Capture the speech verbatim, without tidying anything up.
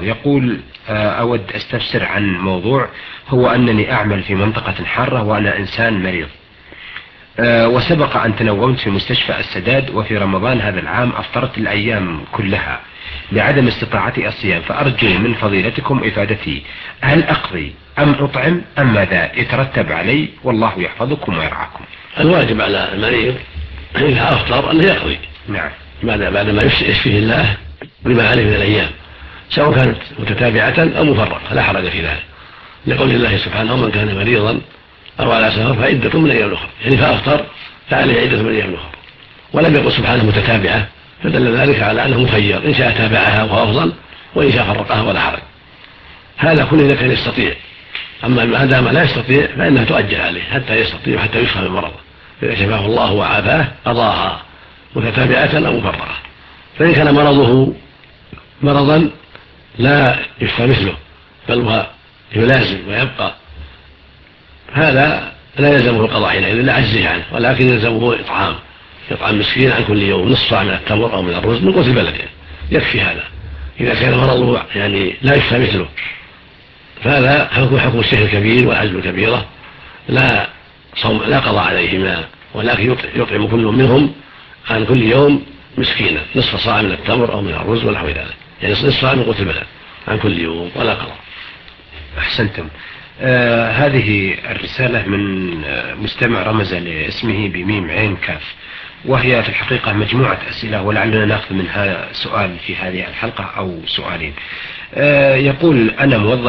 يقول أود أستفسر عن موضوع، هو أنني أعمل في منطقة حارة وأنا إنسان مريض، وسبق أن تنومت في مستشفى السداد، وفي رمضان هذا العام أفطرت الأيام كلها لعدم استطاعتي الصيام، فأرجو من فضيلتكم إفادتي، هل أقضي أم أطعم أم ماذا يترتب علي؟ والله يحفظكم ويرعاكم. الواجب على المريض إذا أفطر أن يقضي. نعم. بعد بعد ما يشفيه الله بما عليه من الأيام، سواء كانت متتابعة أو مفرقة لا حرج في ذلك، لقول الله سبحانه: من كان مريضا أو على سفر فعدة من أيام أخرى، يعني فأفطر فعليه عدة من أيام أخرى. ولم يقل سبحانه متتابعة، فدل ذلك على أنه مخير، إن شاء تابعها وهو أفضل، وإن شاء فرقها ولا حرج. هذا كله إذا كان يستطيع. أما ما دام لا يستطيع فإنها تؤجل عليه حتى يستطيع وحتى يشفى من مرضه، إذا شفاه الله وعافاه قضاها متتابعة أو مفرقة. فإن كان مرضه مرضا لا يشفى مثله بل هو يلازم ويبقى، هذا لا يلزمه القضاء حينئذ لا عجزه عنه، ولكن يلزمه إطعام يطعم مسكين عن كل يوم نصف صاع من التمر أو من الرز من قوت البلد، يعني يكفي هذا. إذا كان مرضه يعني لا يشفى مثله فهذا حكم حكم الشيخ الكبير والعجز الكبيرة، لا صوم لا قضاء عليهما، ولكن يطعم كل منهم عن كل يوم مسكينا نصف صاع من التمر أو من الرز ونحو ذلك، يعني نصف صاع من قوت البلد عن كل يوم ولا قضاء. أحسنتم. آه هذه الرسالة من مستمع رمز لاسمه بميم عين كاف، وهي في الحقيقة مجموعة أسئلة ولعلنا نأخذ منها سؤال في هذه الحلقة أو سؤالين. آه يقول: أنا موظف